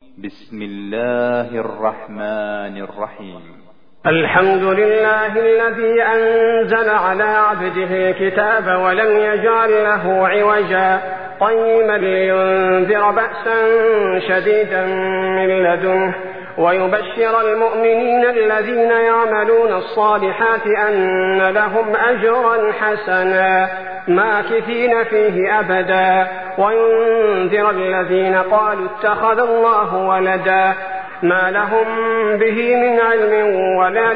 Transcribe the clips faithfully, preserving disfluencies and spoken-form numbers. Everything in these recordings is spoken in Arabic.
بسم الله الرحمن الرحيم. الحمد لله الذي أنزل على عبده الكتاب ولم يجعل له عوجا قيما لينذر بأسا شديدا من لدنه ويبشر المؤمنين الذين يعملون الصالحات أن لهم أجرا حسنا ماكثين فيه أبدا وينذر الذين قالوا اتخذ الله ولدا ما لهم به من علم ولا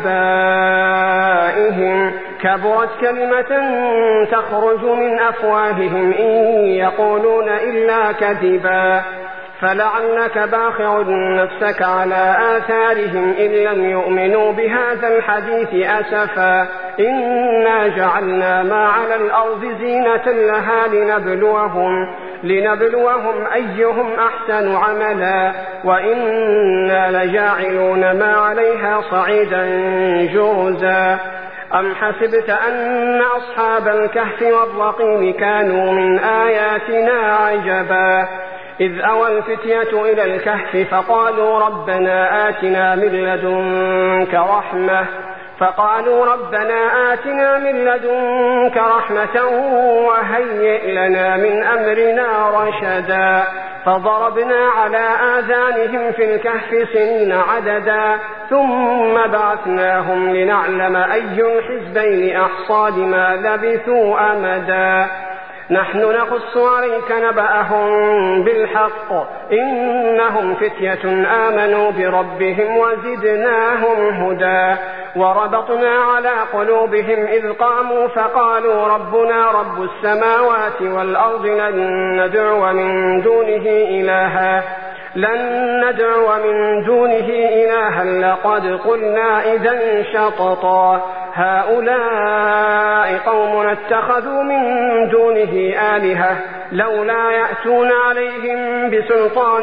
لآبائهم كبرت كلمة تخرج من أفواههم إن يقولون إلا كذبا فلعلك باخع نفسك على آثارهم إن لم يؤمنوا بهذا الحديث أسفا إنا جعلنا ما على الأرض زينة لها لنبلوهم لنبلوهم أيهم أحسن عملا وإنا لجاعلون ما عليها صعيدا جرزا أم حسبت أن أصحاب الكهف والرقيم كانوا من آياتنا عجبا إذ أوى الفتية إلى الكهف فقالوا ربنا آتنا من لدنك رحمة فقالوا ربنا آتنا من لدنك رحمة وهيئ لنا من أمرنا رشدا فضربنا على آذانهم في الكهف سنين عددا ثم بعثناهم لنعلم أي الحزبين أحصى لما لبثوا أمدا نحن نقص عليك نبأهم بالحق إنهم فتية آمنوا بربهم وزدناهم هدى وربطنا على قلوبهم إذ قاموا فقالوا ربنا رب السماوات والأرض لن ندعو من دونه إلها لن ندعو من دونه إلها لقد قلنا إذا شططا هؤلاء قوم اتخذوا من دونه آلهة لولا يأتون عليهم بسلطان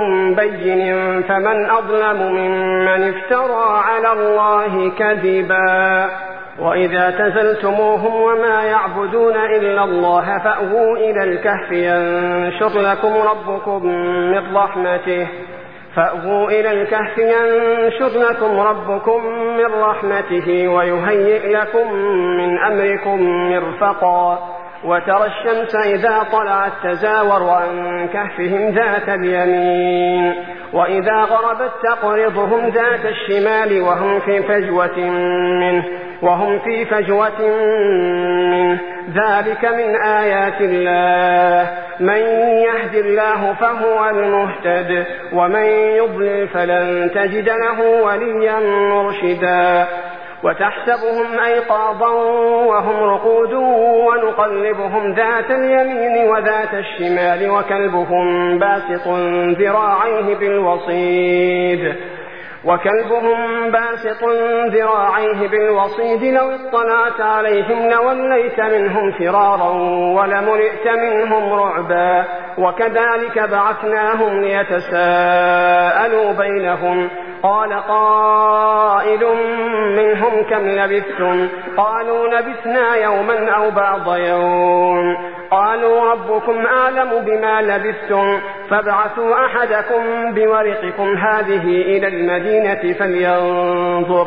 بين فمن أظلم ممن افترى على الله كذبا وإذا تزلتموهم وما يعبدون إلا الله فأووا إلى الكهف ينشر لكم ربكم من رحمته فأووا إلى الكهف ينشر لكم ربكم من رحمته ويهيئ لكم من أمركم مرفقا وترى الشمس إذا طلعت تزاور عن كهفهم ذات اليمين وإذا غربت تقرضهم ذات الشمال وهم في فجوة منه وهم في فجوة منه ذلك من آيات الله من يهد الله فهو المهتد ومن يضلل فلن تجد له وليا مرشدا وتحسبهم أيقاظا وهم رقود ونقلبهم ذات اليمين وذات الشمال وكلبهم باسط ذراعيه بالوصيد وكلبهم باسط ذراعيه بالوصيد لو اطلعت عليهم لوليت منهم فرارا ولملئت منهم رعبا وكذلك بعثناهم ليتساءلوا بينهم قال قائل منهم كم لبثتم قالوا لبثنا يوما أو بعض يوم قالوا ربكم أعلم بما لبثتم فابعثوا أحدكم بورقكم هذه إلى المدينة فلينظر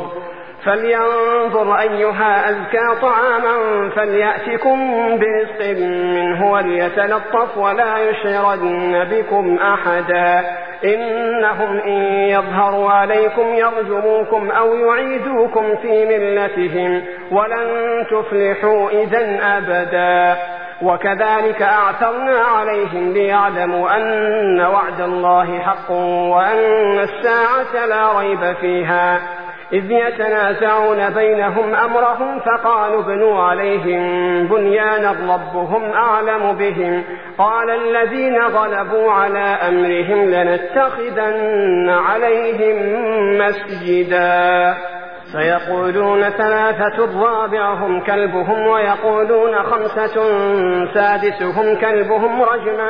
فلينظر أيها أزكى طعاما فليأتكم برزق منه وليتلطف ولا يشعرن بكم أحدا إنهم إن يظهروا عليكم يرجموكم أو يعيدوكم في ملتهم ولن تفلحوا إذن أبدا وكذلك أعثرنا عليهم ليعلموا أن وعد الله حق وأن الساعة لا ريب فيها إذ يتنازعون بينهم أمرهم فقالوا ابنوا عليهم بنيانا ربهم أعلم بهم قال الذين غلبوا على أمرهم لنتخذن عليهم مسجدا سيقولون ثلاثة رابعهم كلبهم ويقولون خمسة سادسهم كلبهم رجما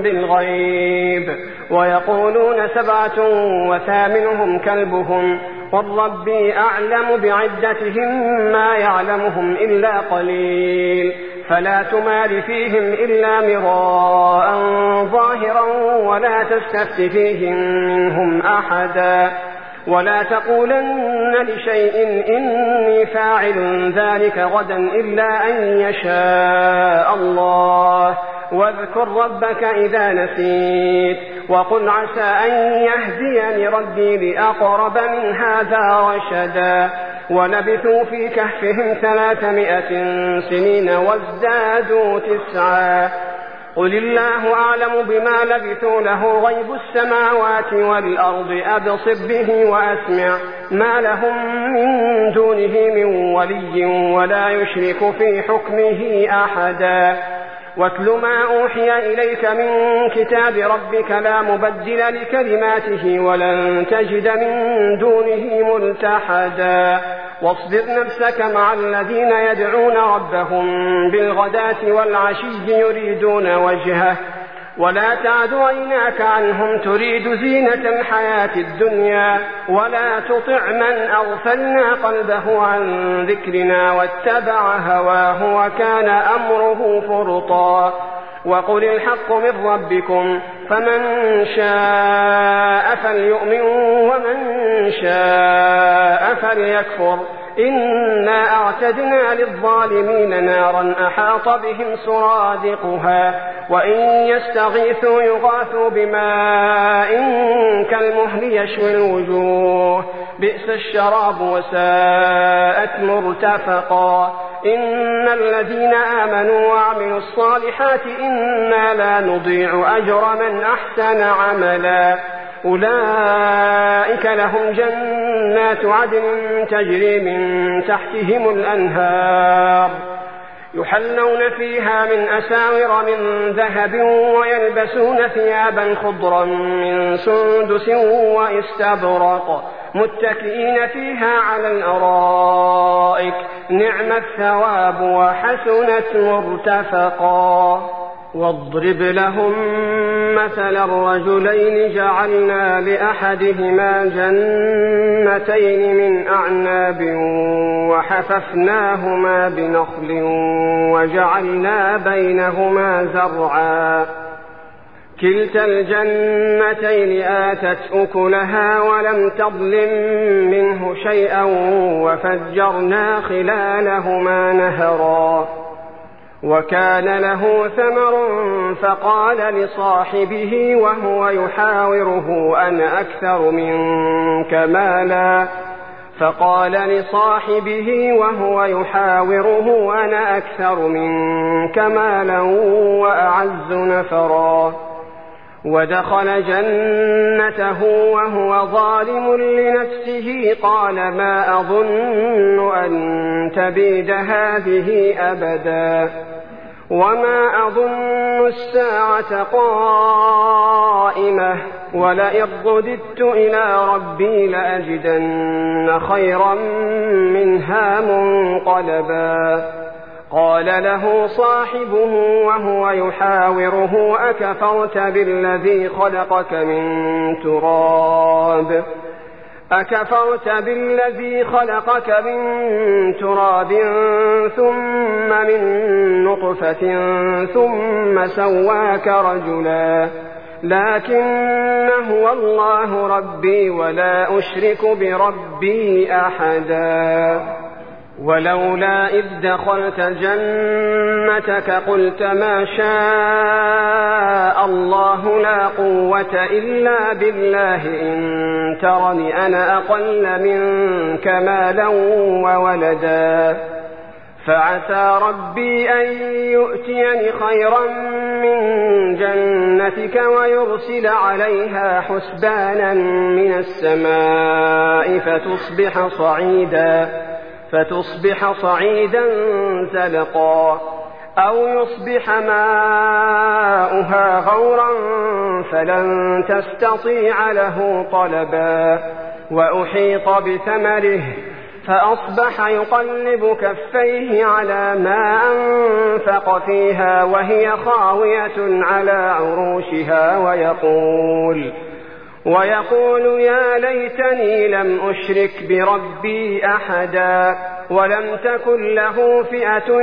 بالغيب ويقولون سبعة وثامنهم كلبهم قل ربي أعلم بعدتهم ما يعلمهم إلا قليل فلا تمار فيهم إلا مراء ظاهرا ولا تستفت فيهم منهم أحدا ولا تقولن لشيء إني فاعل ذلك غدا إلا أن يشاء الله واذكر ربك إذا نسيت وقل عسى أن يهديني ربي لأقرب من هذا رشدا ولبثوا في كهفهم ثلاثمائة سنين وازدادوا تسعا قل الله أعلم بما لبثوا له غيب السماوات والأرض أبصر به وأسمع ما لهم من دونه من ولي ولا يشرك في حكمه أحدا واتل ما أوحي إليك من كتاب ربك لا مبدل لكلماته ولن تجد من دونه ملتحدا واصبر نفسك مع الذين يدعون ربهم بالغداة والعشي يريدون وجهه ولا تعد عيناك عنهم تريد زينة الحياة الدنيا ولا تطع من أغفلنا قلبه عن ذكرنا واتبع هواه وكان أمره فرطا وقل الحق من ربكم فمن شاء فليؤمن ومن شاء فليكفر إنا أعتدنا للظالمين نارا أحاط بهم سرادقها وإن يستغيثوا يغاثوا بماء كالمهل يشوي الوجوه بئس الشراب وساءت مرتفقا إن الذين آمنوا وعملوا الصالحات إنا لا نضيع أجر من أحسن عملا أولئك لهم جنات عدن تجري من تحتهم الأنهار يحلون فيها من أساور من ذهب ويلبسون ثيابا خضرا من سندس واستبرق متكئين فيها على الأرائك نعم الثواب وحسنت مرتفقا واضرب لهم مثل الرجلين جعلنا لأحدهما جنتين من أعناب وحففناهما بنخل وجعلنا بينهما زرعا كلتا الجنتين آتت أكلها ولم تظلم منه شيئا وفجرنا خلالهما نهرا وكان له ثمر فقال لصاحبه وهو يحاوره أنا أكثر منك مالا فقال لصاحبه وهو يحاوره أنا أكثر منك مالا وأعز نفرا ودخل جنته وهو ظالم لنفسه قال ما أظن أن تبيد هذه أبدا وما أظن الساعة قائمة ولئن رددت إلى ربي لأجدن خيرا منها منقلبا قال له صاحبه وهو يحاوره أكفرت بالذي خلقك من تراب أكفرت بالذي خلقك من تراب ثم من نطفة ثم سواك رجلا لكن هو الله ربي ولا أشرك بربي أحدا ولولا إذ دخلت جنتك قلت ما شاء الله لا قوة إلا بالله إن ترني أنا أقل منك مالا وولدا فعسى ربي أن يؤتيني خيرا من جنتك ويرسل عليها حسبانا من السماء فتصبح صعيدا فتصبح صعيدا زلقا أو يصبح ماؤها غورا فلن تستطيع له طلبا وأحيط بثمره فأصبح يقلب كفيه على ما أنفق فيها وهي خاوية على عروشها ويقول ويقول يا ليتني لم أشرك بربي أحدا ولم تكن له فئة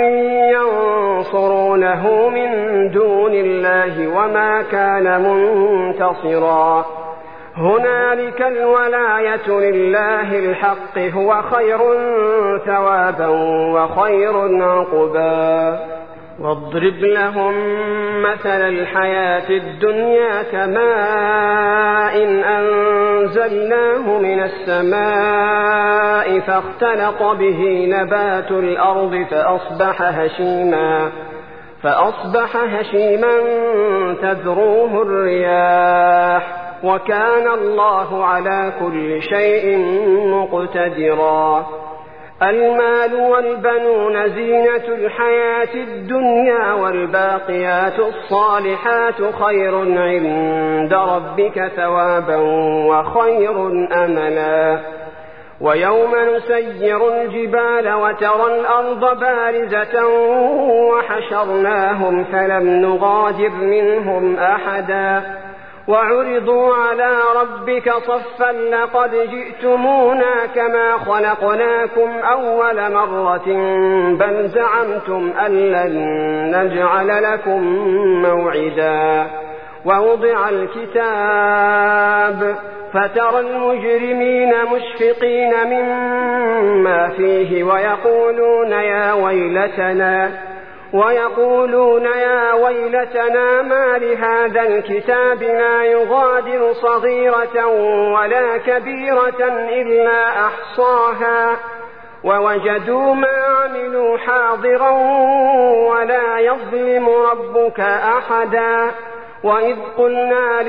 ينصرونه من دون الله وما كان منتصرا هنالك الولاية لله الحق هو خير ثوابا وخير عقبا واضرب لهم مثل الحياة الدنيا كماء إن أنزلناه من السماء فاختلط به نبات الأرض فأصبح هشيما فأصبح هشيما تذروه الرياح وكان الله على كل شيء مقتدرا المال والبنون زينة الحياة الدنيا والباقيات الصالحات خير عند ربك ثوابا وخير أملا ويوم نسير الجبال وترى الأرض بارزة وحشرناهم فلم نغادر منهم أحدا وعرضوا على ربك صفا لقد جئتمونا كما خلقناكم أول مرة بل زعمتم أن لن نجعل لكم موعدا ووضع الكتاب فترى المجرمين مشفقين مما فيه ويقولون يا ويلتنا ويقولون يا ويلتنا ما لهذا الكتاب لا يغادر صغيرة ولا كبيرة إلا أحصاها ووجدوا ما عملوا حاضرا ولا يظلم ربك أحدا وإذ قلنا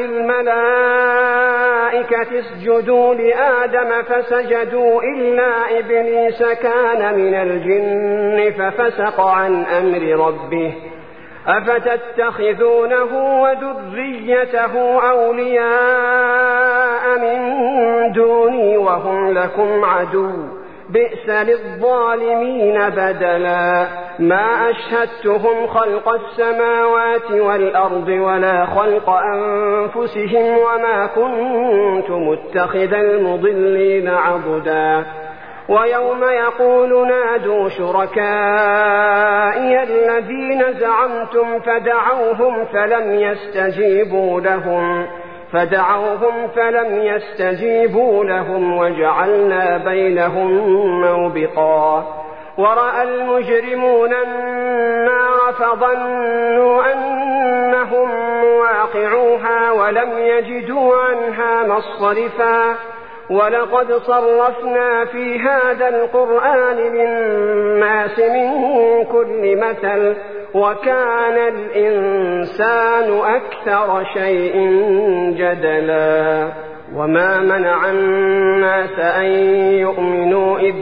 للملائكة اسجدوا لآدم فسجدوا إلا إبليس كان من الجن ففسق عن أمر ربه أفتتخذونه وذريته أولياء من دوني وهم لكم عدو بئس للظالمين بدلا ما أشهدتهم خلق السماوات والأرض ولا خلق أنفسهم وما كنت متخذ المضلين عضدا ويوم يقول نادوا شركائي الذين زعمتم فدعوهم فلم يستجيبوا لهم فدعوهم فلم يستجيبوا لهم وجعلنا بينهم موبقا ورأى المجرمون النار فظنوا أنهم واقعوها ولم يجدوا عنها مصرفا ولقد صرفنا في هذا القرآن للناس من كل مثل وكان الإنسان أكثر شيء جدلا وما منع الناس أن يؤمنوا إذ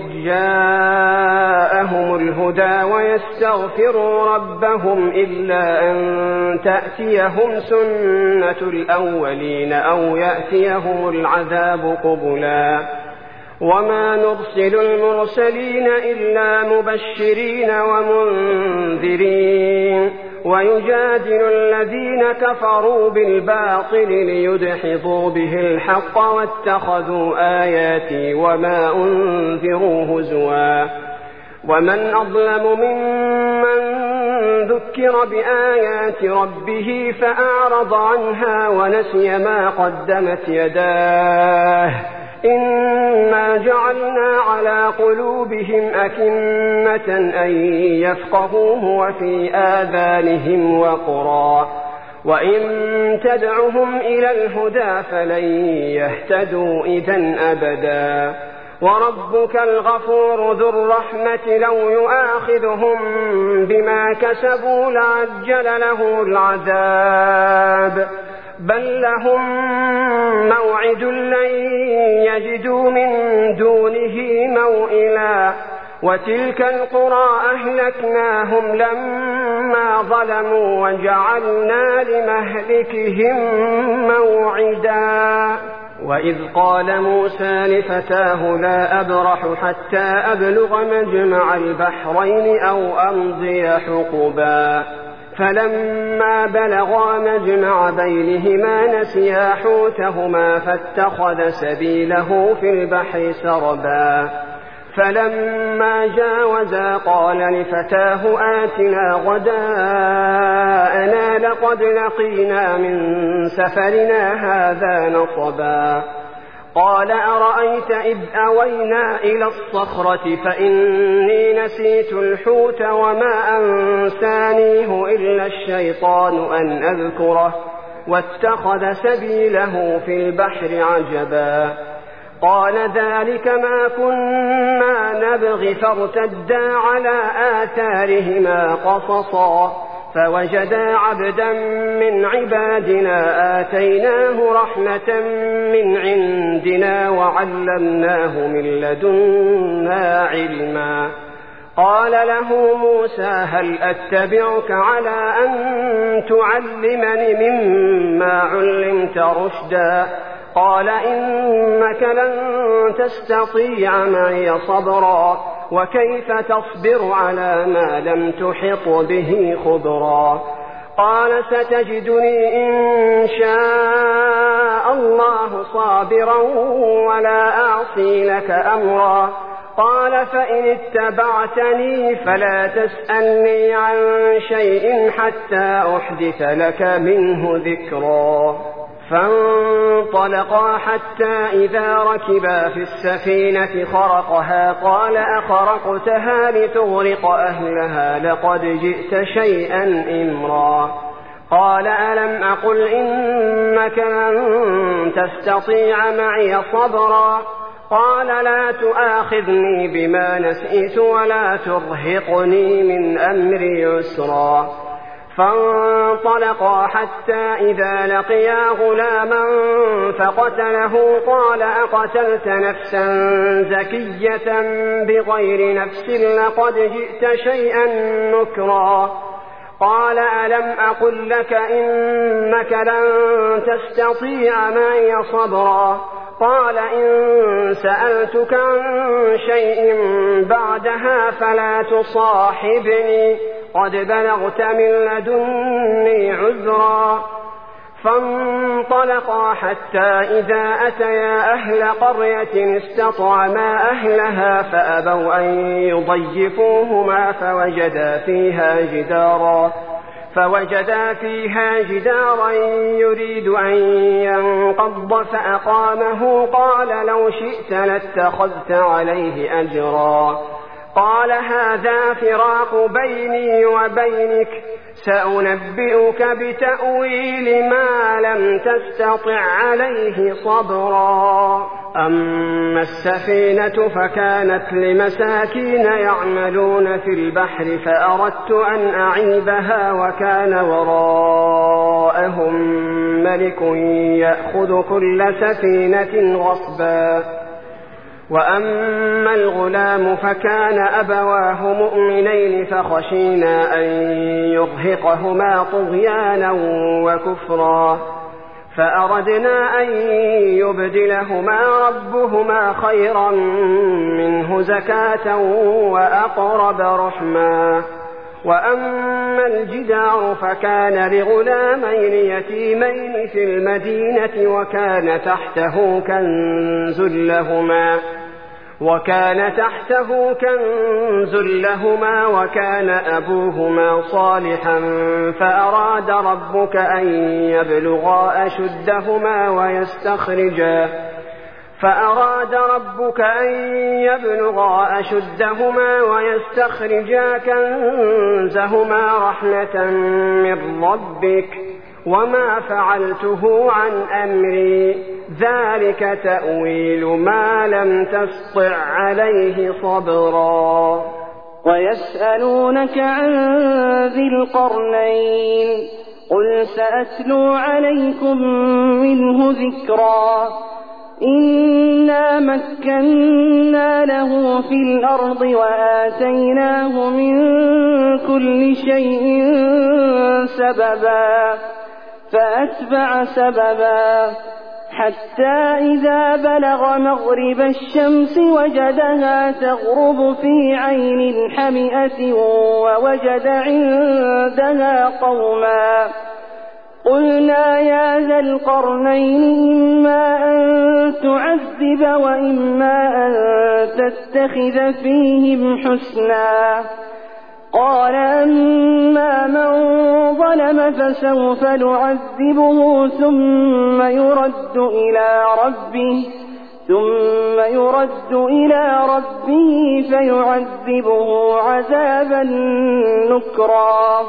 جاءهم الهدى ويستغفروا ربهم إلا أن تأتيهم سنة الأولين أو يأتيهم العذاب قبلا وما نرسل المرسلين إلا مبشرين ومنذرين ويجادل الذين كفروا بالباطل ليدحضوا به الحق واتخذوا آياتي وما أنذروا هزوا ومن أظلم ممن ذكر بآيات ربه فأعرض عنها ونسي ما قدمت يداه إنا جعلنا على قلوبهم أكنة أن يفقهوه وفي آذانهم وقرا وإن تدعهم إلى الهدى فلن يهتدوا إذن أبدا وربك الغفور ذو الرحمة لو يؤاخذهم بما كسبوا لعجل له العذاب بل لهم موعد لن يجدوا من دونه موئلا وتلك القرى أهلكناهم لما ظلموا وجعلنا لمهلكهم موعدا وإذ قال موسى لفتاه لا أبرح حتى أبلغ مجمع البحرين أو أمضي حقبا فلما بلغا مجمع بينهما نسيا حوتهما فاتخذ سبيله في البحر سربا فلما جاوزا قال لفتاه آتنا غداءنا لقد لقينا من سفرنا هذا نصبا قال أرأيت إذ أوينا إلى الصخرة فإني نسيت الحوت وما أنسانيه إلا الشيطان أن أذكره واتخذ سبيله في البحر عجبا قال ذلك ما كنا نبغي فارتدا على آثارهما قصصا فوجدا عبدا من عبادنا آتيناه رحمة من عندنا وعلمناه من لدنا علما قال له موسى هل أتبعك على أن تعلمني مما علمت رشدا قال إنك لن تستطيع معي صبرا وكيف تصبر على ما لم تحط به خبرا قال ستجدني إن شاء الله صابرا ولا أعصي لك أمرا قال فإن اتبعتني فلا تسألني عن شيء حتى أحدث لك منه ذكرا فانطلقا حتى إذا ركبا في السفينة خرقها قال أخرقتها لتغرق أهلها لقد جئت شيئا إمرا قال ألم أقل إنك لن تستطيع معي صبرا قال لا تؤاخذني بما نسيت ولا ترهقني من أمري يسرا فانطلقا حتى إذا لقيا غلاما فقتله قال أقتلت نفسا زكية بغير نفس لقد جئت شيئا نكرا قال ألم أقل لك إنك لن تستطيع معي صبرا قال إن سألتك عن شيء بعدها فلا تصاحبني قد بلغت من لدني عذرا فانطلقا حتى إذا أتيا أهل قرية استطعما أهلها فأبوا أن يضيفوهما فوجدا فيها جدارا فوجدا فيها جدارا يريد أن ينقض فأقامه قال لو شئت لاتخذت عليه أجرا قال هذا فراق بيني وبينك سأنبئك بتأويل ما لم تستطع عليه صبرا أما السفينة فكانت لمساكين يعملون في البحر فأردت أن أعيبها وكان وراءهم ملك يأخذ كل سفينة غصبا وأما الغلام فكان أبواه مؤمنين فخشينا أن يرهقهما طغيانا وكفرا فأردنا أن يبدلهما ربهما خيرا منه زكاة وأقرب رحما وأما الجدار فكان لغلامين يتيمين في المدينة وكان تحته كنز لهما وكان تحته كنز لهما وكان أبوهما صالحا فأراد ربك أن يبلغا أشدهما ويستخرجا فأراد ربك أن يبلغا أشدهما ويستخرجا كنزهما رحمة من ربك وما فعلته عن أمري ذلك تأويل ما لم تسطع عليه صبرا ويسألونك عن ذي القرنين قل سأتلو عليكم منه ذكرا إنا مكنا له في الأرض وآتيناه من كل شيء سببا فأتبع سببا حتى إذا بلغ مغرب الشمس وجدها تغرب في عين حمئة ووجد عندها قوما قلنا يا ذا القرنين إما أن تعذب وإما أن تتخذ فيهم حسنا. قال أما من ظلم فسوف نعذبه ثم يرد إلى ربه ثم يرد إلى ربه فيعذبه عذابا نكرا.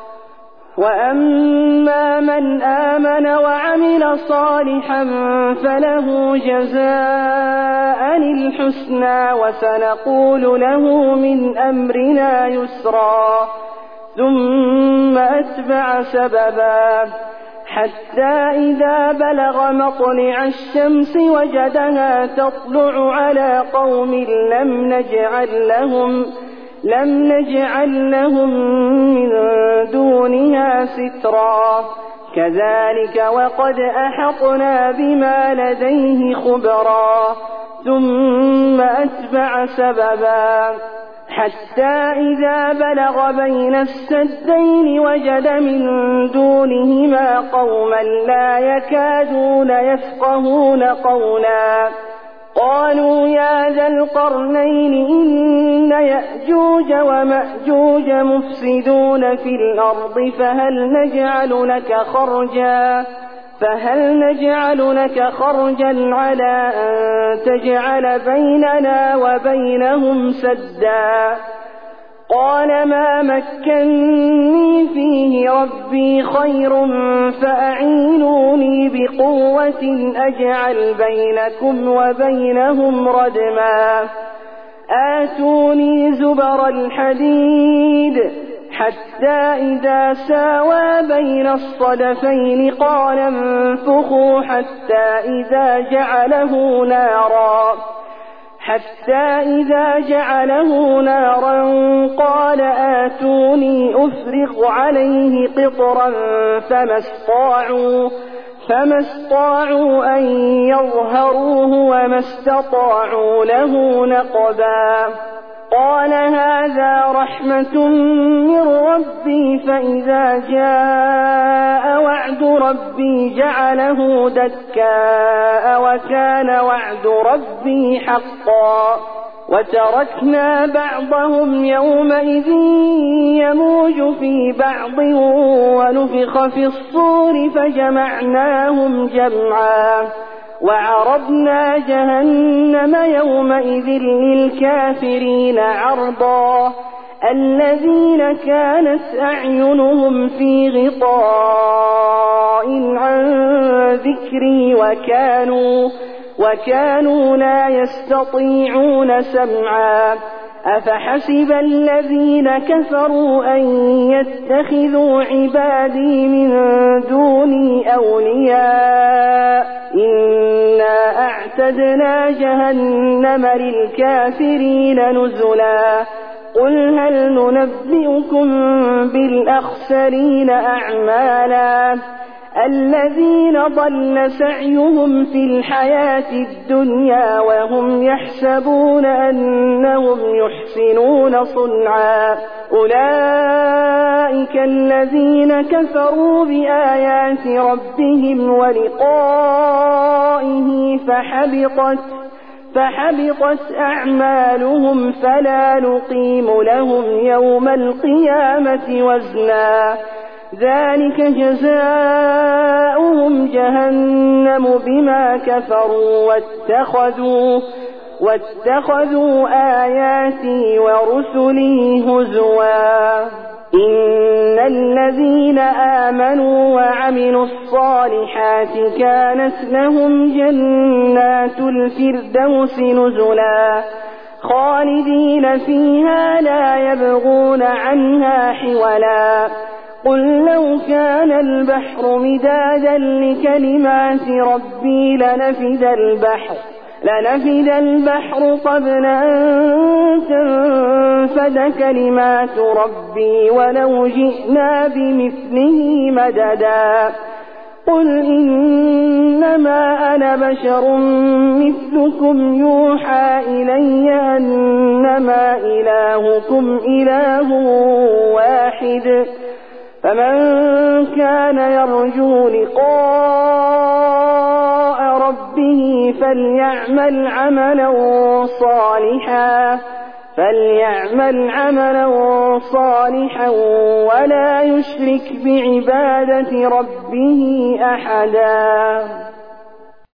وأما من آمن وعمل صالحا فله جزاء الحسنى وسنقول له من أمرنا يسرا. ثم أتبع سببا حتى إذا بلغ مطلع الشمس وجدها تطلع على قوم لم نجعل لهم لم نجعل لهم من دونها سترا. كذلك وقد أحطنا بما لديه خبرا. ثم أتبع سببا حتى إذا بلغ بين السدين وجد من دونهما قوما لا يكادون يفقهون قولا. قالوا يا ذا القرنين إن يأجوج ومأجوج مفسدون في الأرض فهل نجعل لك خرجا فهل نجعل لك خرجا على أن تجعل بيننا وبينهم سدا. قال ما مكني فيه ربي خير فأعينوني بقوة أجعل بينكم وبينهم ردما. آتوني زبر الحديد حتى إذا ساوى بين الصدفين قال انفخوا حتى إذا جعله نارا حتى إذا جعله نارا قال آتوني أفرغ عليه قطرا فما استطاعوا فما استطاعوا أن يظهروه وما استطاعوا له نقبا. قال هذا رحمة من ربي فإذا جاء وعد ربي جعله دكاء وكان وعد ربي حقا. وتركنا بعضهم يومئذ يموج في بعض ونفخ في الصور فجمعناهم جمعا. وعرضنا جهنم يومئذ للكافرين عرضا. الذين كانت أعينهم في غطاء عن ذكري وكانوا وكانوا لا يستطيعون سمعا. أفحسب الذين كفروا أن يتخذوا عبادي من دوني أولياء إنا أعتدنا جهنم للكافرين نزلا. قل هل ننبئكم بالأخسرين أعمالا الذين ضل سعيهم في الحياة الدنيا وهم يحسبون أنهم يحسنون صنعا. أولئك الذين كفروا بآيات ربهم ولقائه فحبطت فحبطت أعمالهم فلا نقيم لهم يوم القيامة وزنا. ذلك جزاؤهم جهنم بما كفروا واتخذوا واتخذوا آياتي ورسلي هزوا. إن الذين آمنوا وعملوا الصالحات كانت لهم جنات الفردوس نزلا خالدين فيها لا يبغون عنها حولا. قل لو كان البحر مدادا لكلمات ربي لنفد البحر لنفد البحر قبل أن تنفد كلمات ربي ولو جئنا بمثله مددا. قل إنما أنا بشر مثلكم يوحى إلي أنما إلهكم إله واحد فمن كان يرجو لقاء ربه فليعمل عملا صالحا فليعمل عملا صالحا ولا يشرك بعبادة ربه أحدا.